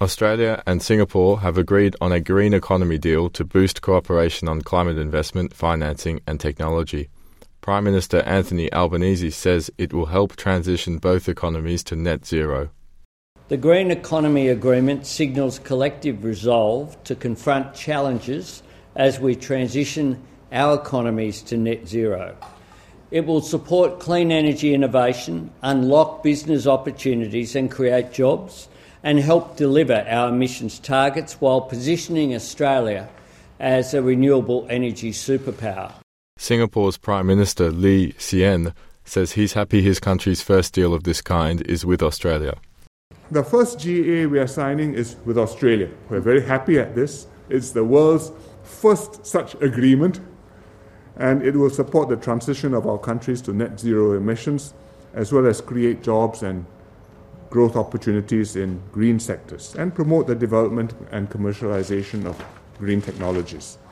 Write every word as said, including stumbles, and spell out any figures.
Australia and Singapore have agreed on a green economy deal to boost cooperation on climate investment, financing and technology. Prime Minister Anthony Albanese says it will help transition both economies to net zero. The Green Economy Agreement signals collective resolve to confront challenges as we transition our economies to net zero. It will support clean energy innovation, unlock business opportunities and create jobs, and help deliver our emissions targets while positioning Australia as a renewable energy superpower. Singapore's Prime Minister Lee Hsien says he's happy his country's first deal of this kind is with Australia. The first G A we are signing is with Australia. We're very happy at this. It's the world's first such agreement, and it will support the transition of our countries to net zero emissions, as well as create jobs and growth opportunities in green sectors and promote the development and commercialization of green technologies.